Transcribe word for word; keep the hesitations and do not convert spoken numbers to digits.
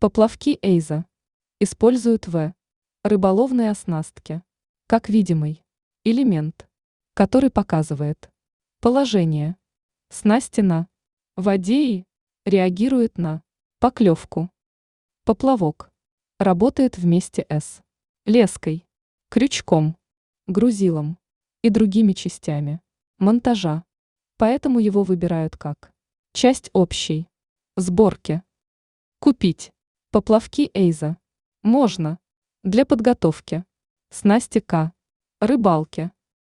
Поплавки Эйза используют в рыболовной оснастке как видимый элемент, который показывает положение снасти на воде и реагирует на поклевку. Поплавок работает вместе с леской, крючком, грузилом и другими частями монтажа, поэтому его выбирают как часть общей сборки. Купить поплавки Эйза можно для подготовки снасти к рыбалке.